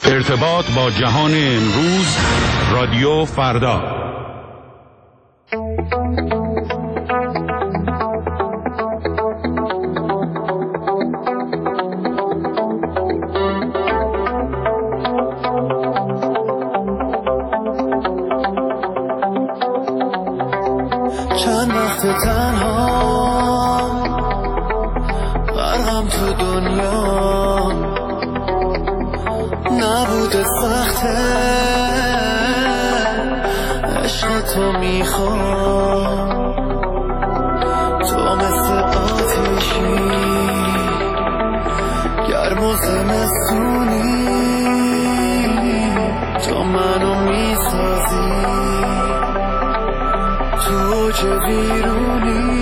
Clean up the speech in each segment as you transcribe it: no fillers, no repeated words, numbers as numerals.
ارتباط با جهان امروز، رادیو فردا. چند وقت تنها برهم تو دنیا نبوده سخته، عشق تو میخوام، تو مثل آتیشی گرم و زمستونی، تو منو میسازی تو چه بیرونی.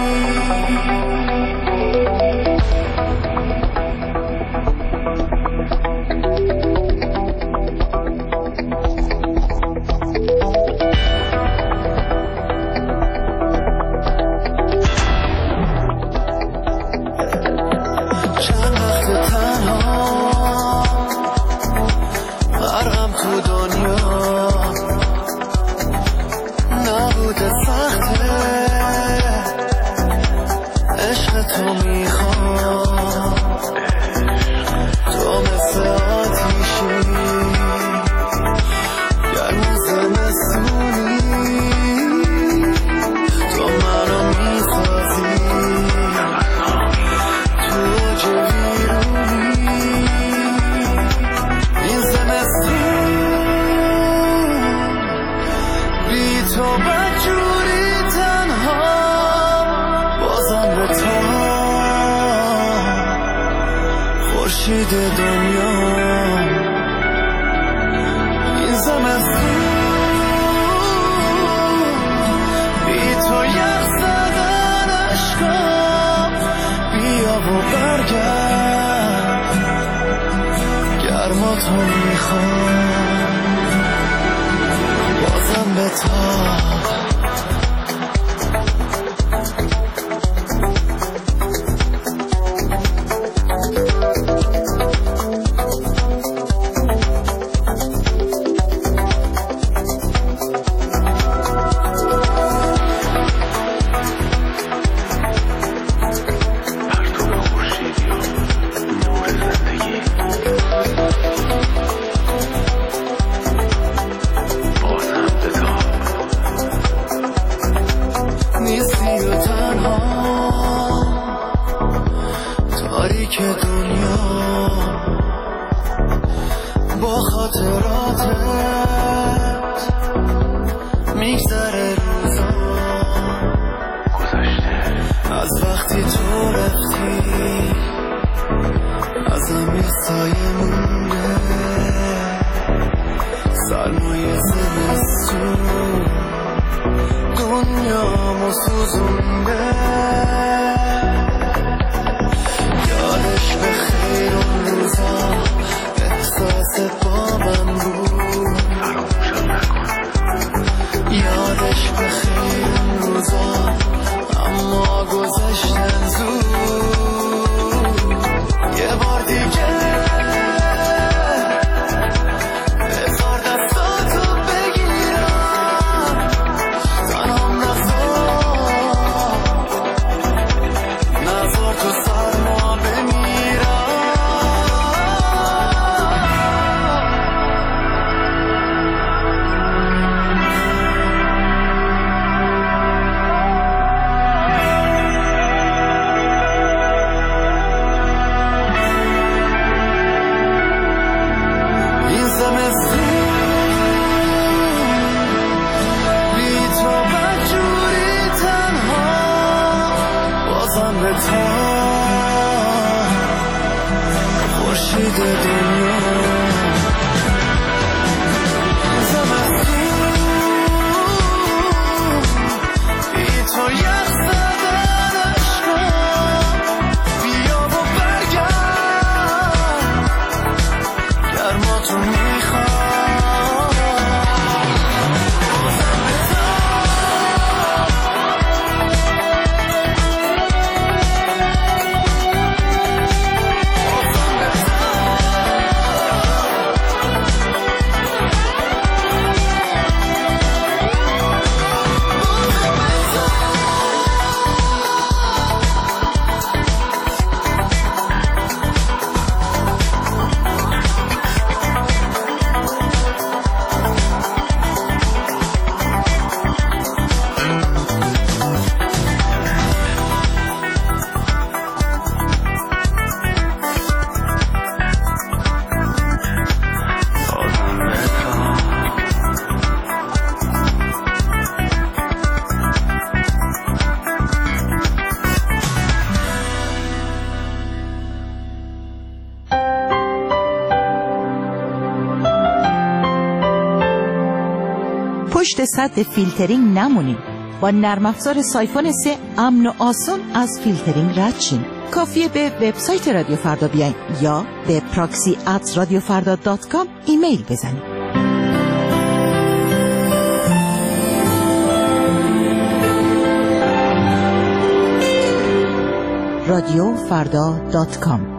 چند وقت تنها برهم تو دنیا نبوده سخته، عشق تو میخوام، تو مثل آتیشی گرم و زمستونی، تو منو میسازی تو چه بیرونی. این زمستون بی تو بدجوری تنها، بازم به تا خورشید دنیا. این زمستون بی تو یخ زدن عشقم، بیا و برگرد گرما تو میخوام، بازم به تا. نیستی و تنها تاریک دنیا، با خاطراتت میگذره روزا گذشته، از وقتی تو رفتی ازم یه سایه مونده، سرمایه زمستون دنیامو سوزونده. یادش به خیر اون روزا احساست با من بود، یادش به خیر اون روزا اما گذشتن زود. یه بار دیگه بذار دستاتو بگیرم، تنهام نذار تو سرما بمیرم. این زمستون بی تو بدجوری تنها، بازم به تا خورشید دنیا. زمستون بی تو یخ زدن عشقم، بیا و برگرد گرما تو میخوام. پشت سد فیلترینگ نمونین. با نرم افزار سایفون 3 امن و آسان از فیلترینگ رد شین. کافیه به وبسایت رادیو فردا بیاین یا به proxy@radiofarda.com ایمیل بزنید. radiofarda.com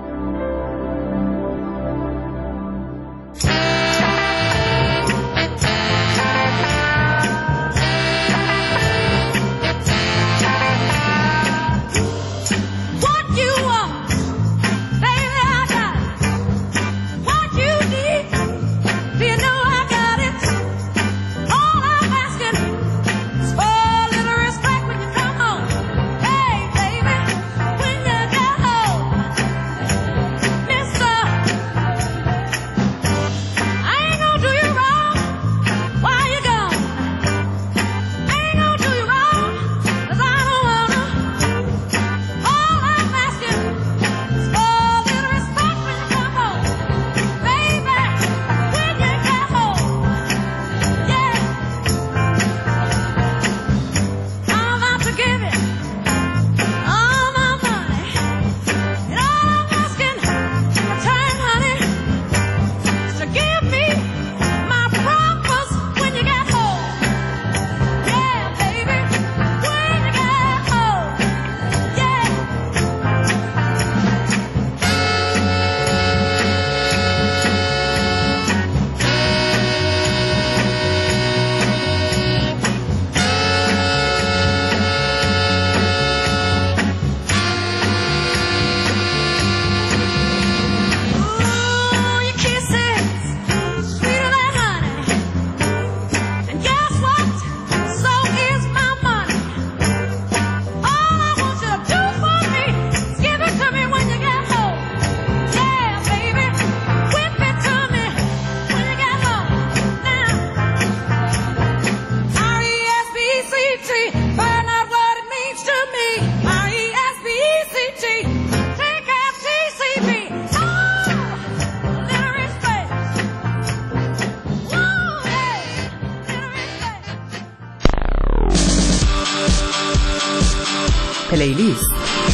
پلیلیست.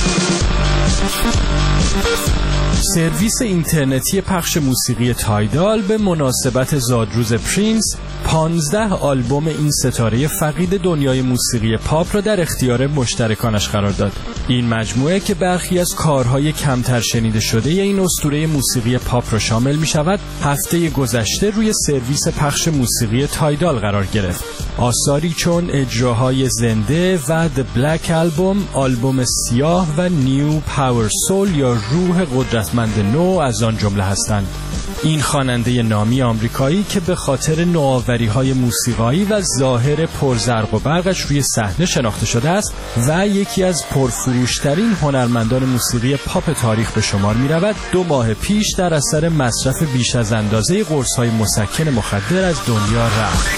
سرویس اینترنتی پخش موسیقی تایدال به مناسبت زادروز پرینس 15 آلبوم این ستاره فقید دنیای موسیقی پاپ را در اختیار مشترکانش قرار داد. این مجموعه که برخی از کارهای کمتر شنیده شده این اسطوره موسیقی پاپ را شامل می شود، هفته گذشته روی سرویس پخش موسیقی تایدال قرار گرفت. آثاری چون اجراهای زنده و The Black Album، آلبوم سیاه و New Power Soul یا روح قدرتمند نو از آن جمله هستند. این خواننده نامی آمریکایی که به خاطر نوآوری‌های موسیقایی و ظاهر پرزرق و برقش روی صحنه شناخته شده است و یکی از پرفروشترین هنرمندان موسیقی پاپ تاریخ به شمار می‌رود، 2 ماه پیش در اثر مصرف بیش از اندازه قرص‌های مسکن مخدر از دنیا رفت.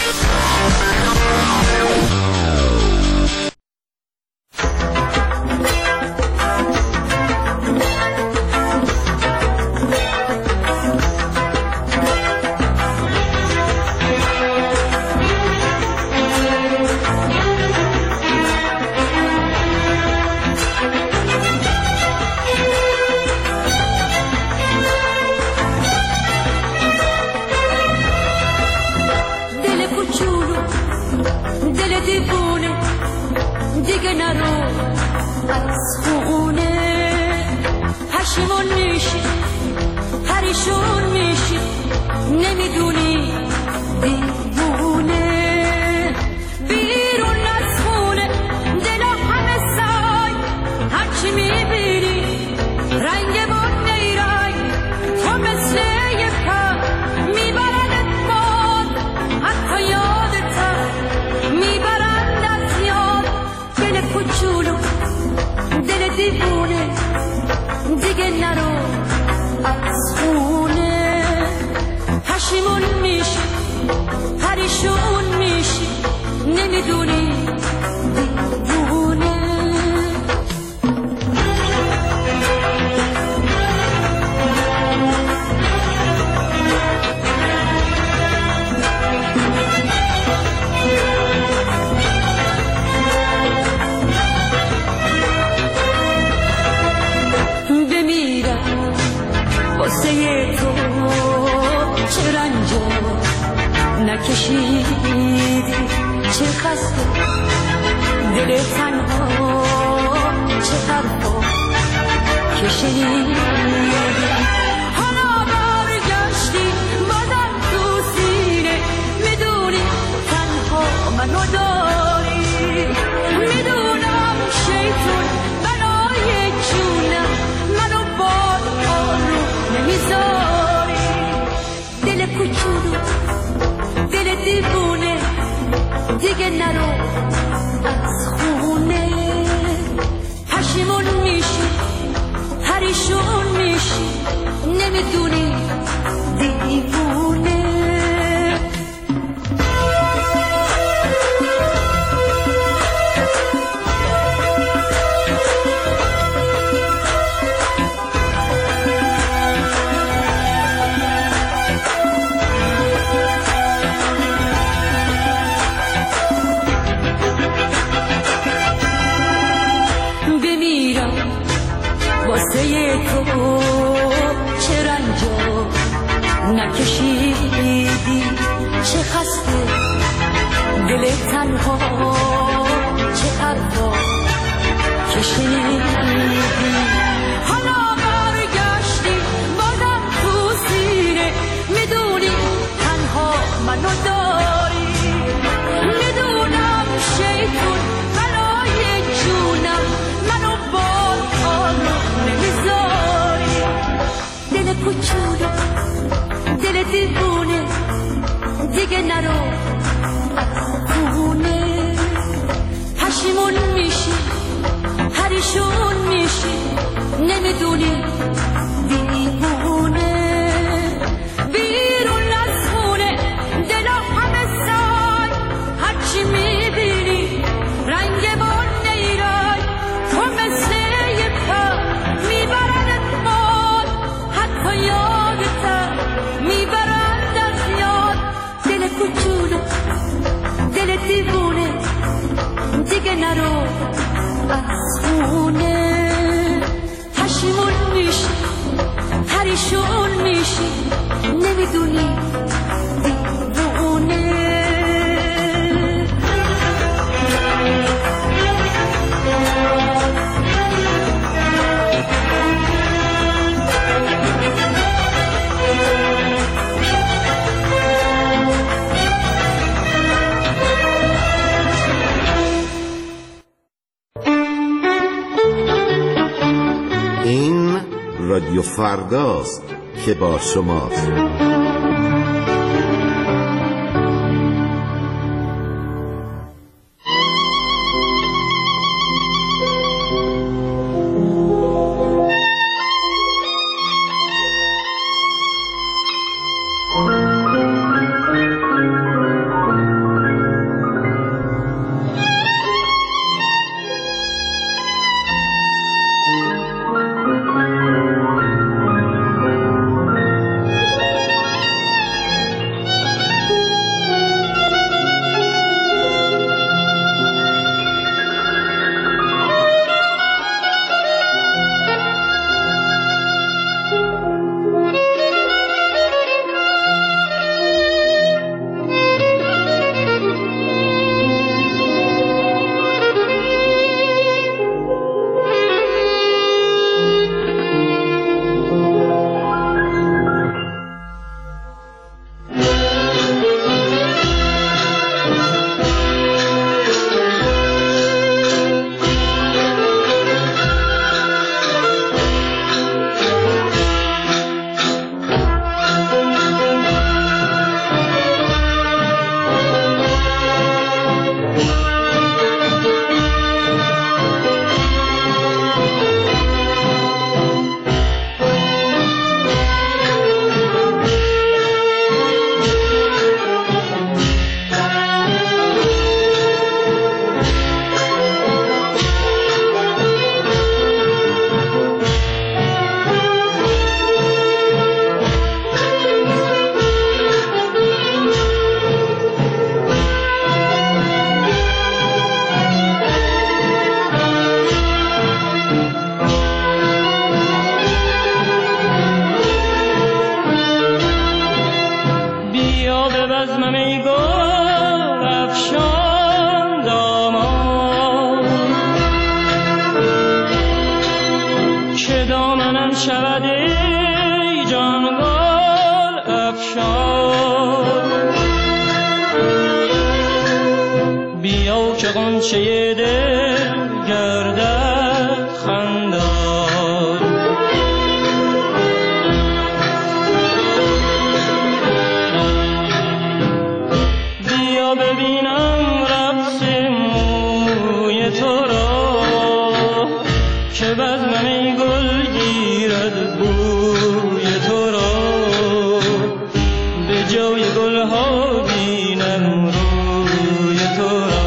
نکشیدی چه خسته دل تنها چه حرفا که شنیدی حالا برگشتی بازم تو سینه میدونی تنها منو داری میدونم شیطون بلای جونم منو باد آروم نمیذاری دل کوچولو دل دیوونه دیگه نرو از خونه پشیمون میشی پریشون میشی نمیدونی دیوونه تو چه رنجا نکشیدی چه خسته دل تنها چه حرفا که شنیدی حالا برگشتی بازم تو سینه میدونی تنها منو داری میدونم شیطون بلای جونم منو باد آروم نمیذاری دل کوچولو دل دیوونه دیگه نرو از خونه پشیمون میشی پریشون میشی نمیدونی دیوونه بیرون از خونه دلا همه سای هرچی میبینی رنگ بار نیرای تو مثل یه پا میبردت باد حتی یادتم میبرد از یاد دل کوچولو دل دیوونه دیگه نرو از خونه پشیمون میشی پریشون میشی نمیدونی دیوونه این رادیو فرداست که با شماست. افشان بیا که غنچه دل گردد خندان بیا ببینم رقص موی تو را که بزمم گل گیرد بوی تو را به جای گلها بینم روی تو را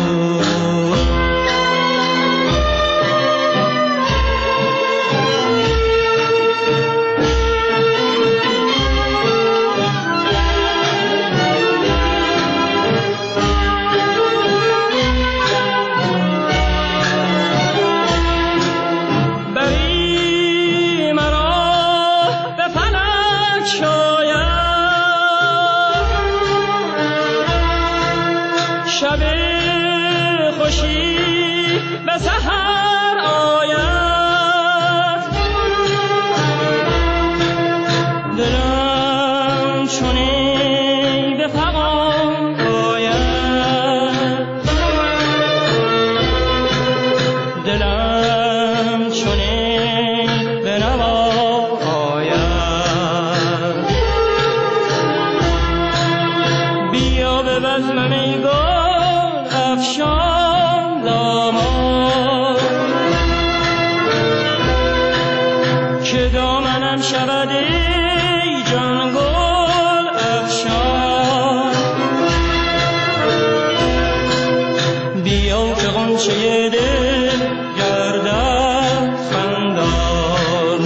شب خوشی به سحر آید دلم چونی به فغان آید دلم چونی به نوا آید بیا به بزمم ای گل افشان دامان که دامنم شود ای جان گل افشان بیا که غنچه دل گردد خندان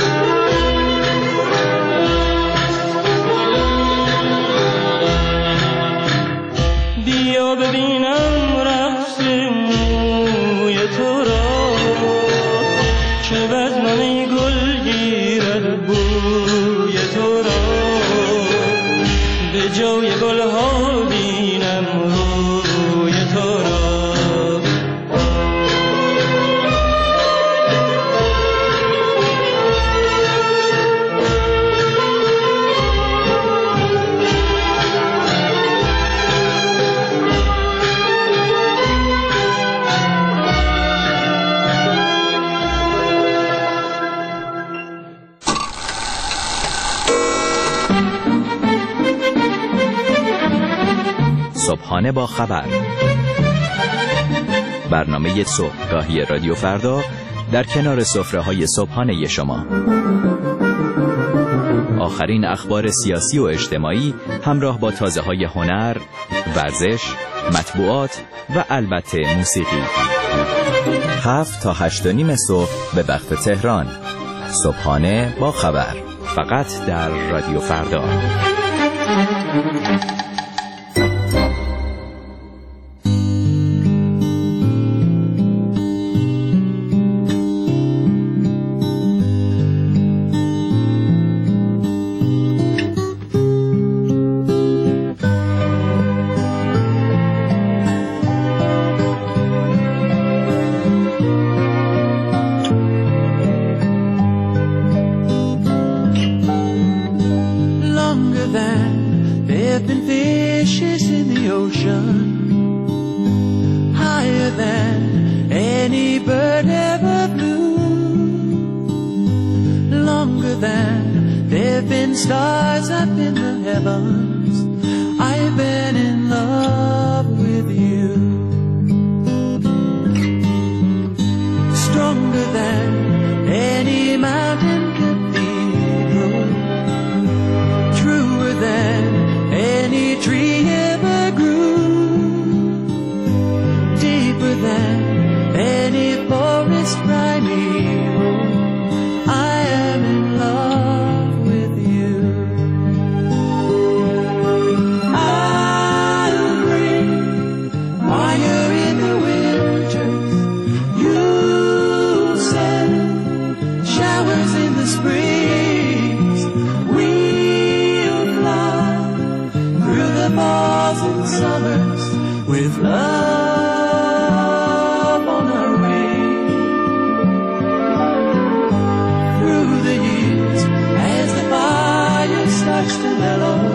بیا ببینم که بزمم گل گیرد بوی تو را به جای گلها بینم روی تو را صبحانه با خبر، برنامه صبحگاهی رادیو فردا در کنار سفره‌های صبحانه شما. آخرین اخبار سیاسی و اجتماعی همراه با تازه‌های هنر، ورزش، مطبوعات و البته موسیقی. 7 تا 8:30 صبح به وقت تهران. صبحانه با خبر، فقط در رادیو فردا. Stars up in the heavens, I've been in love with you. Stronger than any mountain cathedral, truer than any tree ever grew, deeper than any forest primeval. I am in love with you. I'll bring fire in the winters. You'll send showers in the springs. We'll fly through the falls and summers with love on our wings. Through the years, as the fire starts to mellow,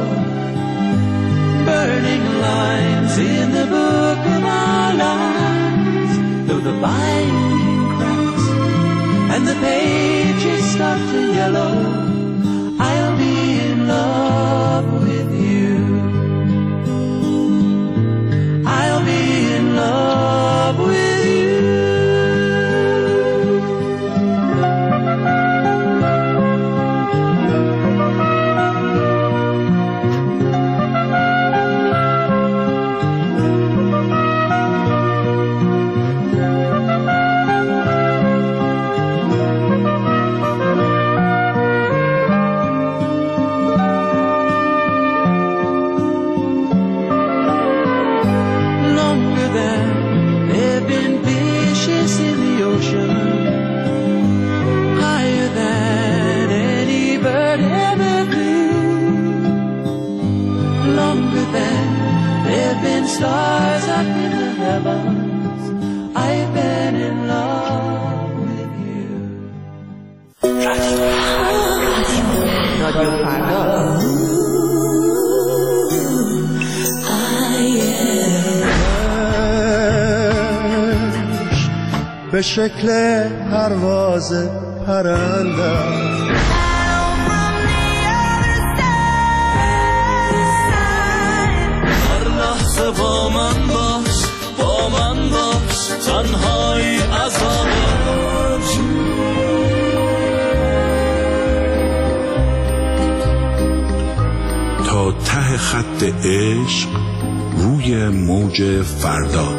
lines in the book of our lives, though the binding cracks and the pages start to yellow, I'll be in love with you. I'll be in love with you. Stars up in the heavens, I've been in love with you. رادیو فردا. به شکل پرواز پرنده با من باش تنهایی عذاب تا ته خط عشق روی موج فردا.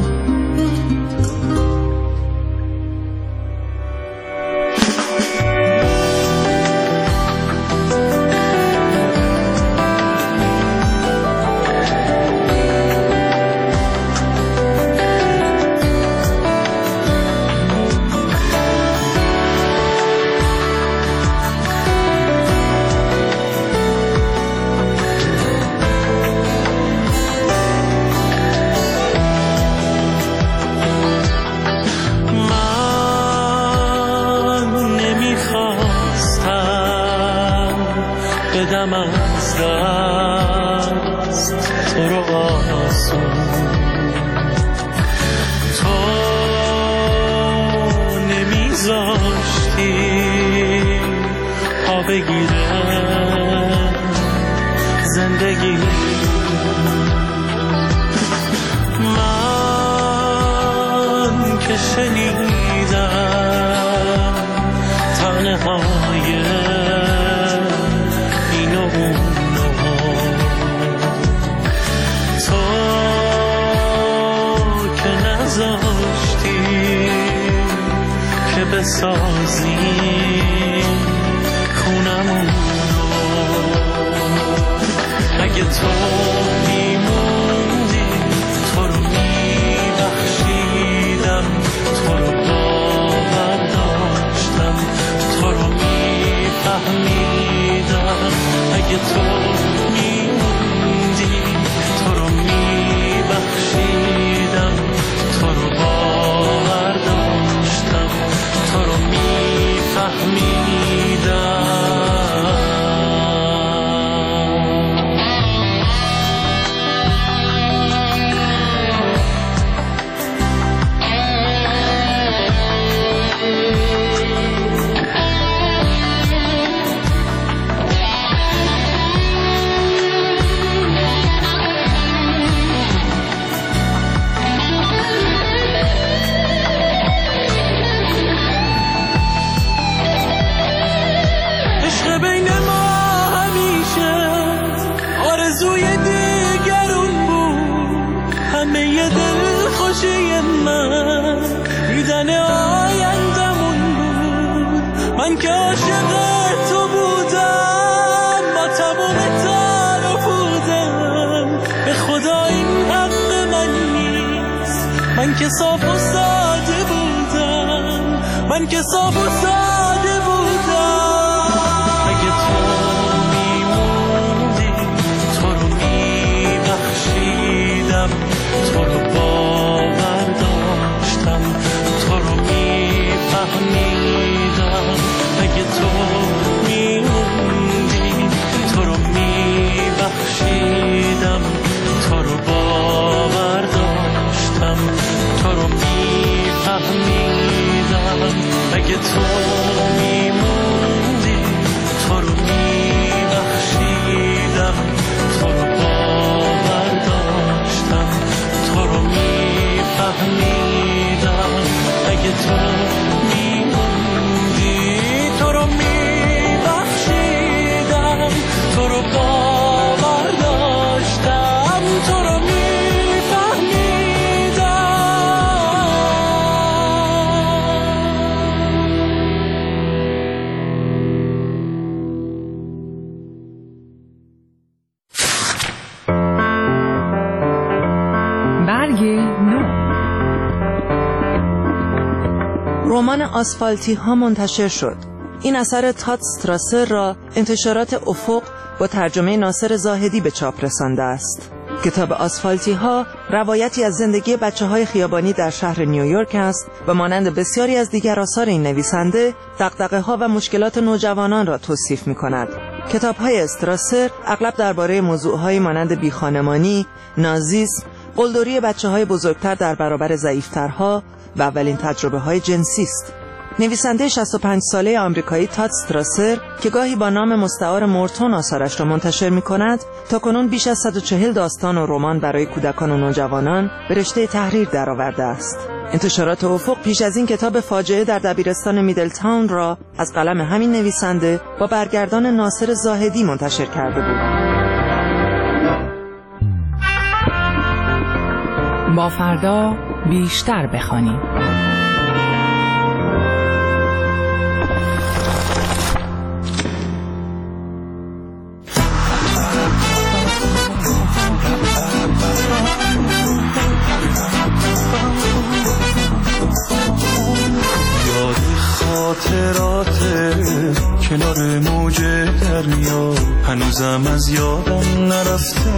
بدم از دست تو رو آسون، تو نمیذاشتی پا بگیره زندگی. من که شنیدم تنهای تو که نذاشتی که بسازی خونمون رو، اگه تو میموندی تو رو میبخشیدم، تو رو باور داشتم، تو رو میفهمیدم. اگه تو میموندی تو رو میبخشیدم، تو رو باور داشتم، تو رو میفهمیدم. من که عاشق تو بودم، با تمام تن و بودم، به خدا این حق من نیست. من که صاف و ساده بودم، من که صاف و ساده بودم. اگه تو میموندی تو رو میبخشیدم، تو رو باور داشتم، تو رو میفهمیدم. اگه تو میموندی تو رو میبخشیدم، تو رو برگ نو. رمان آسفالتی ها منتشر شد. این اثر تاد استراسر را انتشارات افق با ترجمه ناصر زاهدی به چاپ رسانده است. کتاب آسفالتی ها روایتی از زندگی بچه‌های خیابانی در شهر نیویورک است و مانند بسیاری از دیگر آثار این نویسنده دغدغه‌ها و مشکلات نوجوانان را توصیف می‌کند. کتاب‌های استراسر اغلب درباره موضوع‌های مانند بیخانمانی، نازیسم، قلدری بچه‌های بزرگتر در برابر ضعیف‌ترها و اولین تجربه‌های جنسی است. نویسنده 65 ساله آمریکایی تاد استراسر که گاهی با نام مستعار مورتون آثارش را منتشر می‌کند، تاکنون بیش از 140 داستان و رمان برای کودکان و نوجوانان به رشته تحریر درآورده است. انتشارات افق پیش از این کتاب فاجعه در دبیرستان میدلتاون را از قلم همین نویسنده با برگردان ناصر زاهدی منتشر کرده بود. با فردا بیشتر بخوانیم. خاطرات کنار موج دریا هنوزم از یادم نرفته،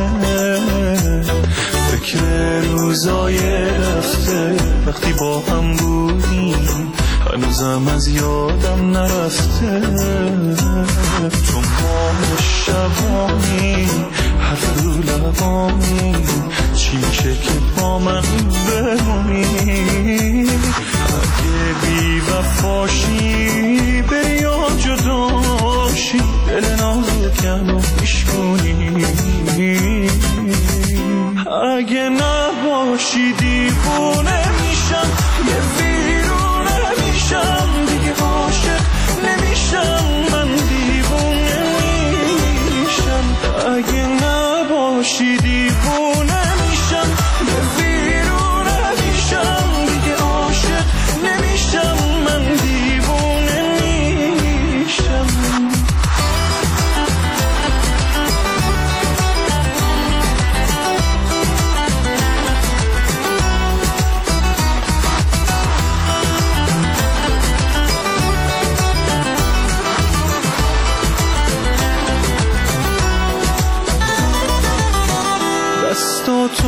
فکر روزای رفته وقتی با هم بودیم هنوزم از یادم نرفته. تو ما شبانی حرف رو لبانی چی میشه که با من بمونی؟ اگه بی وفاشی بری یا جداشی دل نازکم رو پیشگونی، اگه نباشی دیوونه میشم، یه ویرونه میشم، دیگه عاشق نمیشم، من دیوونه میشم. اگه نباشی دیوونه میشم، یه ویرونه میشم، دیگه عاشق نمیشم، من دیوونه میشم. دستاتو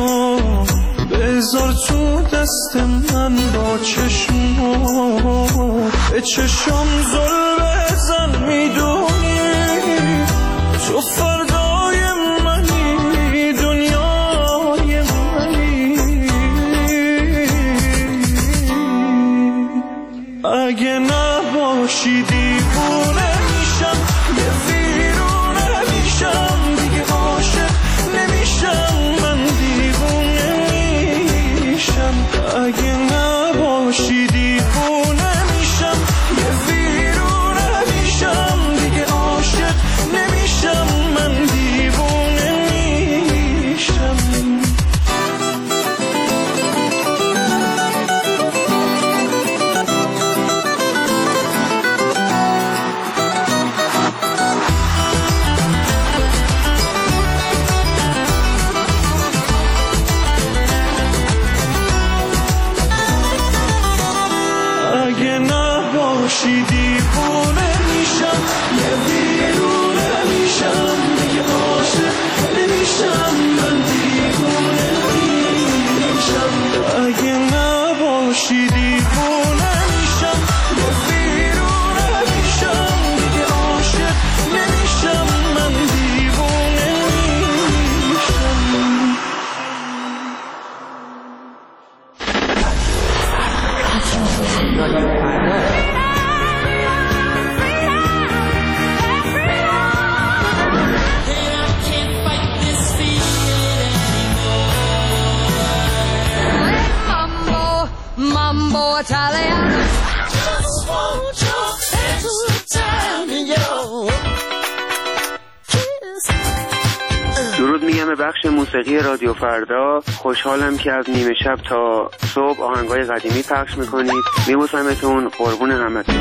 بذار تو دست من، با چشمات به چشم زل بزن، میدونی تو فردای منی، دنیای منی. اگه نباشی دیوونه میشم، یه ویرونه میشم، دیگه عاشق نمیشم، من دیوونه میشم. اگه نباشی دیوونه میشم، یه ویرونه میشم، دیگه عاشق نمیشم، من دیوونه میشم. اگه نباشی دیوونه میشم، یه ویرونه میشم، دیگه عاشق نمیشم، من دیوونه میشم. اگه نباشی دیوونه میشم، یه ویرونه میشم، دیگه عاشق نمیشم، من دیوونه میشم. Mambo Italiano. درود میگم به بخش موسیقی رادیو فردا. خوشحالم که از نیمه شب تا صبح آهنگای قدیمی پخش میکنید. میبوسمتون، قربون همتون.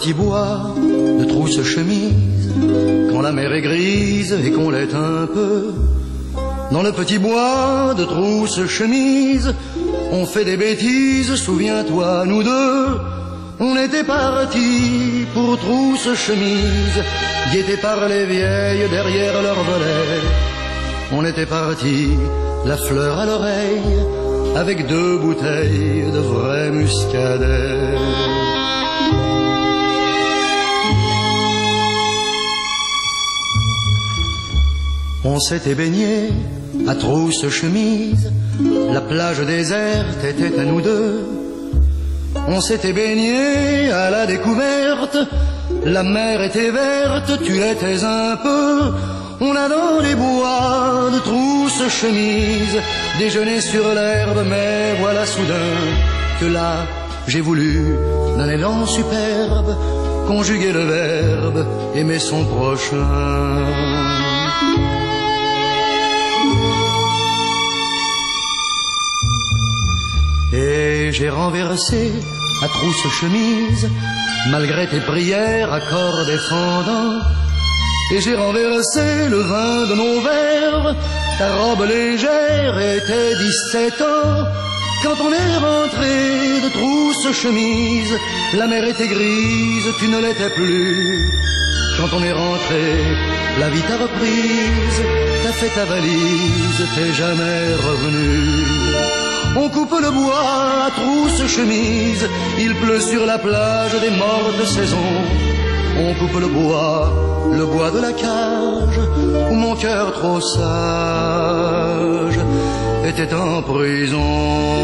petit bois de trousse-chemise, quand la mer est grise et qu'on l'est un peu. Dans le petit bois de trousse-chemise, on fait des bêtises, souviens-toi, nous deux. On était partis pour trousse-chemise, guettés par les vieilles derrière leur volet. On était partis, la fleur à l'oreille, avec 2 bouteilles de vrai muscadet. On s'était baigné à trousse-chemise, la plage déserte était à nous deux. On s'était baigné à la découverte, la mer était verte, tu l'étais un peu. On a dans les bois de trousse-chemise déjeuné sur l'herbe, mais voilà soudain que là j'ai voulu, d'un élan superbe, conjuguer le verbe aimer son prochain. Et j'ai renversé à trousse-chemise, malgré tes prières, accords défendants. Et j'ai renversé le vin de nos verres, ta robe légère était 17 ans. Quand on est rentré de trousse-chemise, la mer était grise, tu ne l'étais plus. Quand on est rentré, la vie t'a reprise, t'as fait ta valise, t'es jamais revenu. On coupe le bois à trousse-chemise, il pleut sur la plage des morts de saison. On coupe le bois de la cage, où mon cœur trop sage était en prison.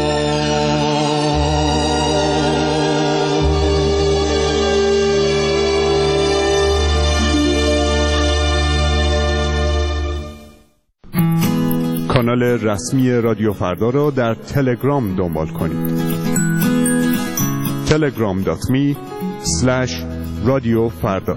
کانال رسمی رادیو فردا را در تلگرام دنبال کنید. telegram.me/رادیوفردا.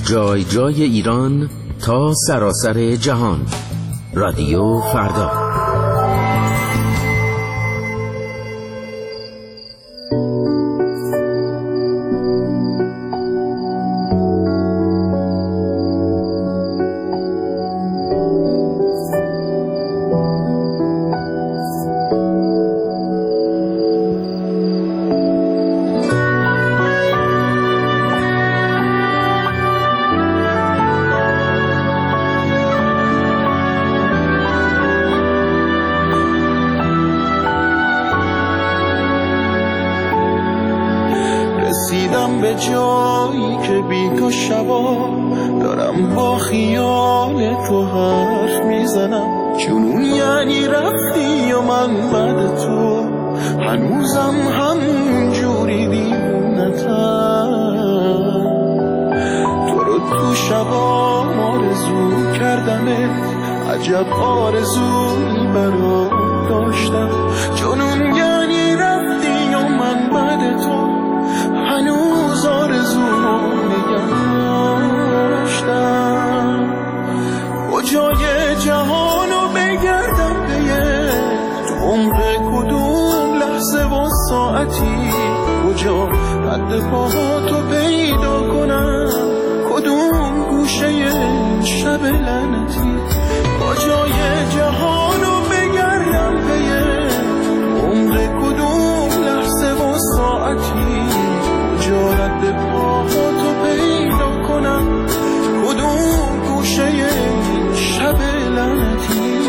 جای جای ایران تا سراسر جهان. رادیو فردا. رسیدم به جایی که بی تو شبا دارم با خیال تو حرف میزنم. جنون یعنی رفتی و من بعد تو هنوزم همون جوری دیوونتم. تو رو تو شبا آرزو کردمت، عجب آرزویی برات داشتم. جنون یعنی رفتی و من بعد تو هنوز آرزو نگه داشتم. کجای جهانو بگردم به تو عمر کدوم لحظه و ساعتی، کجا رد پاهاتو پیدا کنم کدوم گوشه شب لعنتی. کجای جهانو بگردم به تو عمر کدوم لحظه و ساعتی، کجا رد پاهاتو پیدا کنم کدوم گوشه شب لعنتی.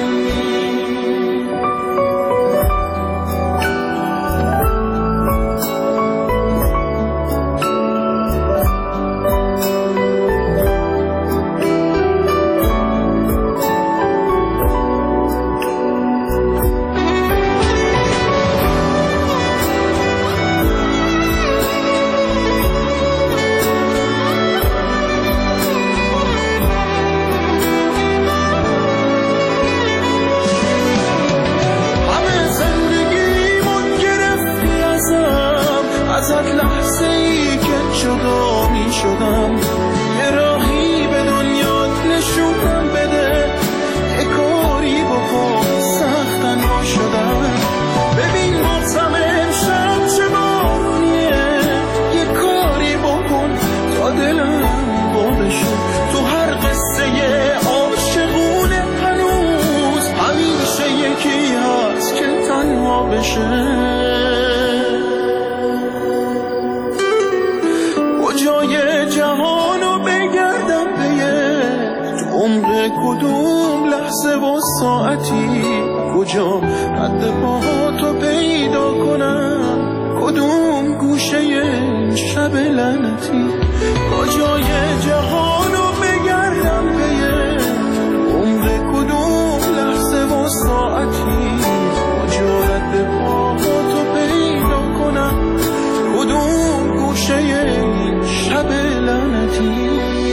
کجای جهانو بگردم به تو عمر کدوم لحظه و ساعتی، کجا رد پاهاتو پیدا کنم کدوم گوشه شب لعنتی. کجای جهانو بگردم به تو عمر کدوم لحظه و ساعتی، کجا رد پاهاتو پیدا کنم کدوم گوشه شب لعنتی.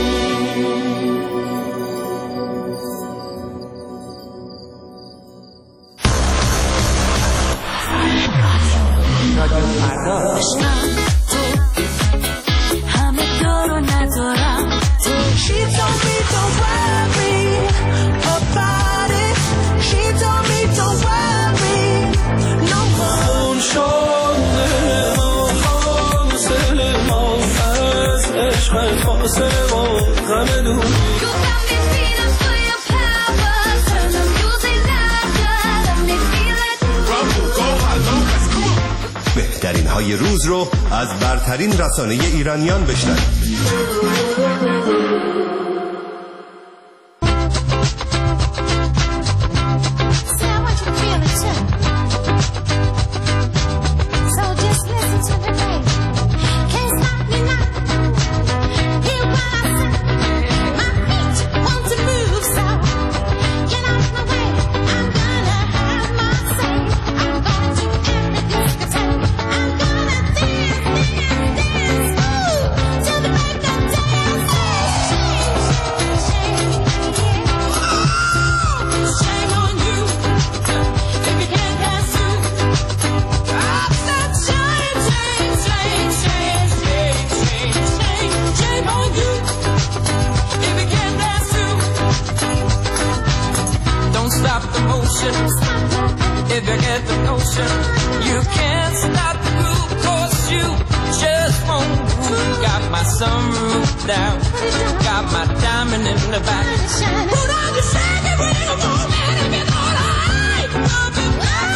همه دارو ندارم تو. She told me don't worry about it. She told me don't worry no more. اون شانه ما فاصله ما از عشق فاصله ما غم دور. بهترین های روز رو از برترین رسانه ایرانیان بشنوید. motion. If you get the notion, you can't stop the groove, 'cause you just won't move. Got my sunroof down, got my diamond in the back. Put on the second ring of home, and if it's all right, I'll be back.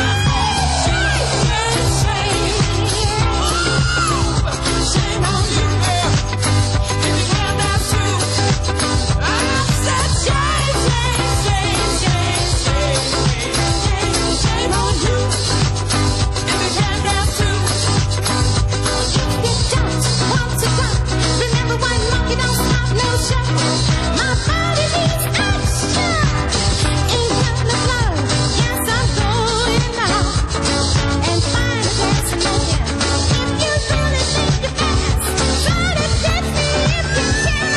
Shame on you, girl. If you can't dance too, I said shame, shame, shame, shame, shame, shame, shame on you. If you can't dance too, you don't want to stop. Remember one monkey don't stop, no shot. My body needs action. Ain't got no flow. Yes, I'm going now and find a dancing again. If you really think you're fast, try to get me if you can.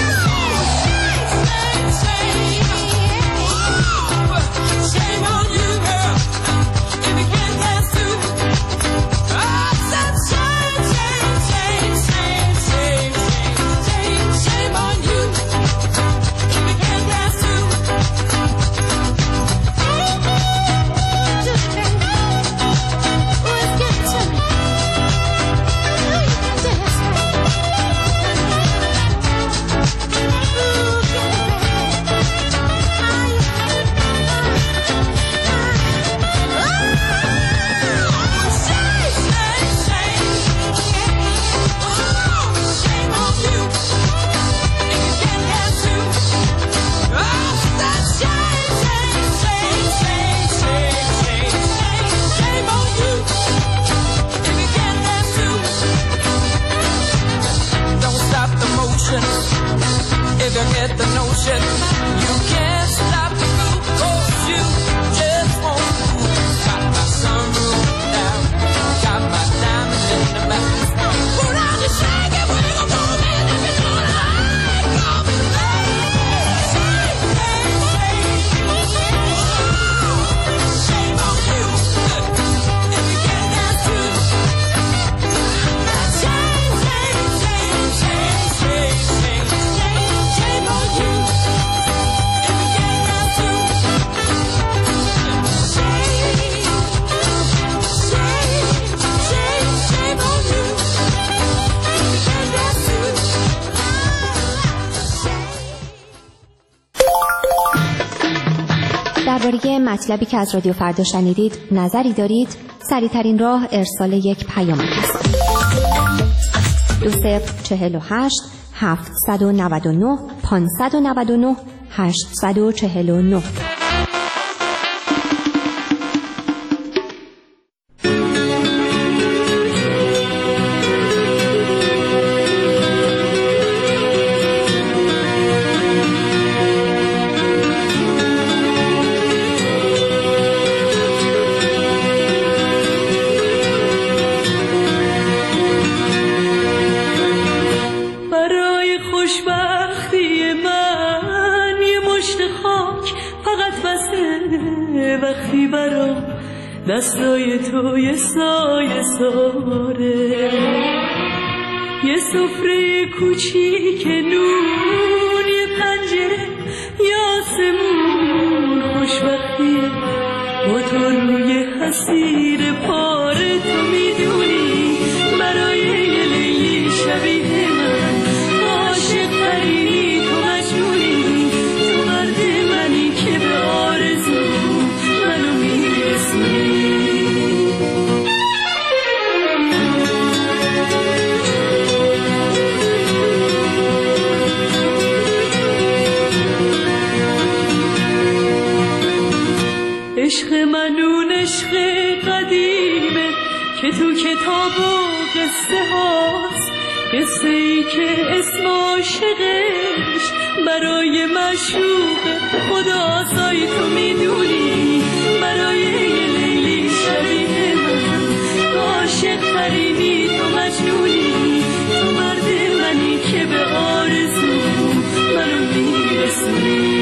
Shame on you, girl. If you can't dance too, I said shame, shame, shame, shame, shame, shame, shame on you. If you can't dance too. Let's get to it. I know you can dance right. Ooh, get if you get the notion, you can't stop the groove, 'cause you just won't move. Got my sunroof down, got my diamond in the back. Put on the shake and wiggle, move it if you don't like. Call me late. Shame, shame, shame on you. If you can't dance too. Shame, shame, shame, shame, shame, shame, shame on you. If you can't dance too. Shame on you. If you can't dance too. درباره مطلبی که از رادیو فردا شنیدید نظری دارید؟ سریع‌ترین راه ارسال یک پیامک است. 2048 799 599 849. برای خوشبختی من یه مشت خاک فقط بسه، وقتی برام دستای تو یه سایه ساره، یه سفره کوچیک نون، یه پنجره یه آسمون. خوشبختی با تو روی حسیر پاره، تو میدونی برای یه لیلی شبیه من عاشق تری، تو مجنونی، تو مرد منی که به آرزو منو میرسونی. عشق من اون عشق قدیمه که تو کتاب و قصه هاست، قصه ای که اسم عاشقش برای معشوق خدا سای، تو میدونی برای یه لیلی شبیه من عاشق ترینی، تو مجنونی، تو مرد منی که به آرزو منو میرسونی.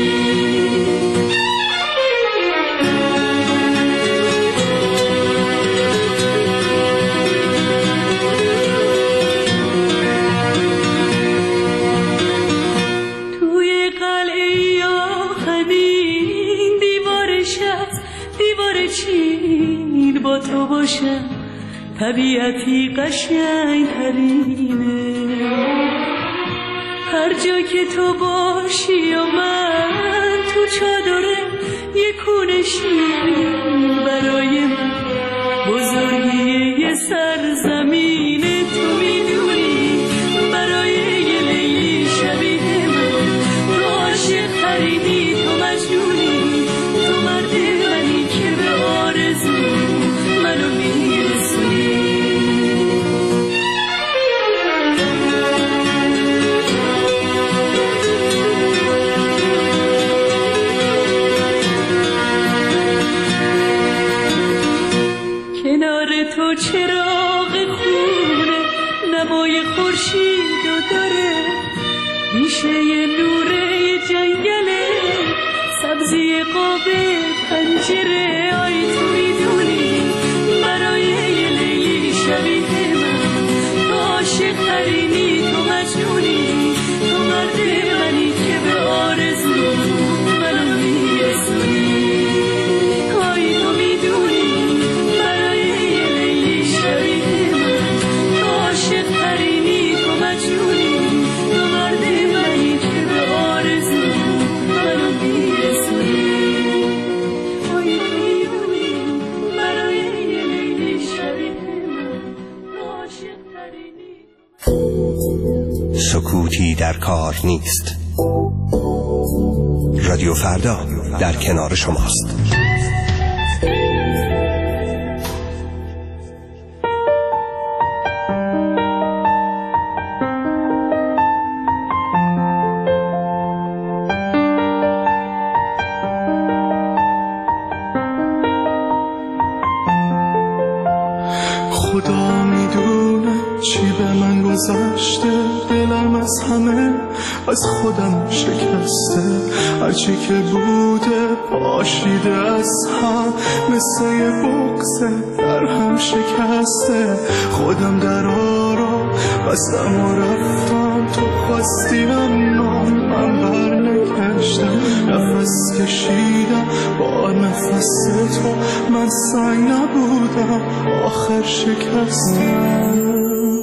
توی قلعه آهنین دیوار شهر دیوار چین با تو باشم طبیعتی قشنگ ترینه. هر جا که تو باشی و من تو چادره یه کونه شیرین برای من بزرگی یه سرزمینه. تو میدونی برای یه لیلی شبیه من تو عاشق ترینی، تو مجنونی، تو مرد منی که به آرزو منو میرسونی. کنار تو چراغ خونه نمای خورشیدو داره، میشه یه نوره جنگله سبزی قاب پنجره. آی تو میدونی برای یه لیلی شبیه من تو عاشق ترینی، تو مجنونی، تو مرد منی که به آرزو منو میرسونی. آی تو میدونی برای یه لیلی شبیه من تو عاشق ترینی، تو مجنونی، تو مرد منی که به آرزو منو میرسونی. آی تو میدونی برای یه لیلی شبیه من تو عاشق ترینی. سکوتی در کار نیست. رادیو فردا در کنار شماست. خدا میدونه چی به من گذشته، دلم از همه از خودم شکسته. هرچی که بوده پاشیده از هم مثل یه بغض در هم شکسته. خودم در آرا بستم و رفتم، تو خواستی اما من بر نگشتم. نفس کشیدم با نفس تو، من سنگ نبودم آخر شکستم.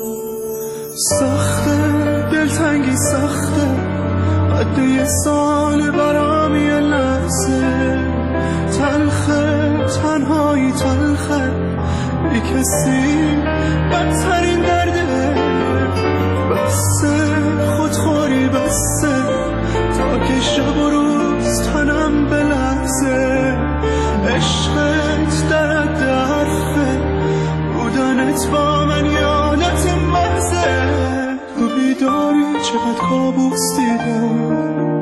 سخته دلتنگی سخته، قد یه سال برام یه لحظه. تلخه تنهایی تلخه، بی کسی بدترین درده. بسه خودخوری بسه، تا که شب و روز تنم بلرزه. عشقت در حد حرفه، بودنت با من یادت محضه. تو بیداری چقدر کابوس دیدم،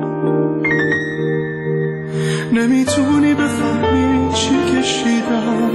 نمیتونی بفهمی چی کشیدم.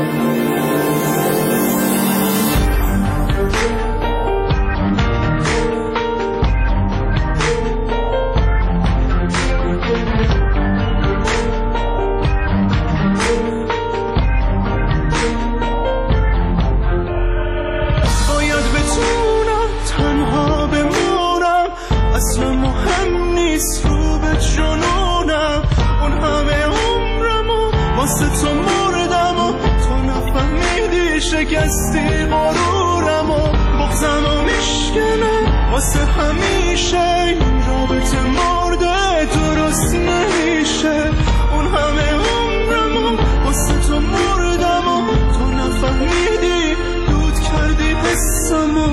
شکستی غرورم و بغضم و میشکنه واسه همیشه. این رابطه مرده درست نمیشه. اون همه عمرم و واسه تو مردم و تو نفهمیدی، دود کردی حسمو.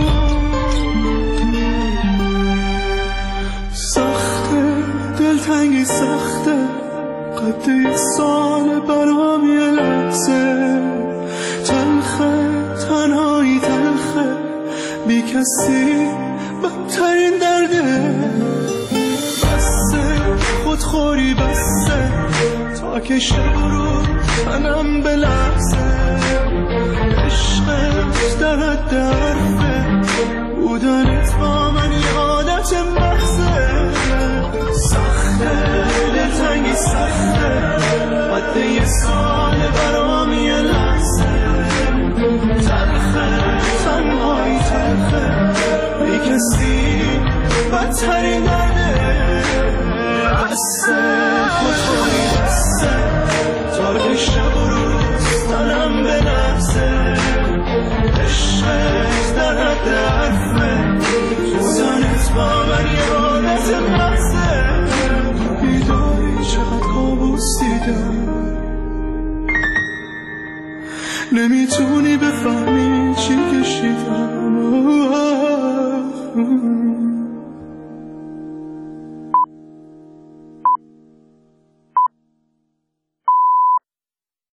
سخته دلتنگی سخته، قد یه سال برام یه لحظه. تلخه تنهایی تلخه، بی کسی بدترین درده. بسه خودخوری بسه، تا که شب و روز تنم بلرزه. عشقت در حد حرفه، بودنت با من یادت محضه. سخته دلتنگی سخته، قد یه سال برام یه لحظه. تلخه تنهایی تلخه، بی کسی بدترین درده. بسه خودخوری بسه، تا که شب نمیتونی بفهمی چی کشیدم.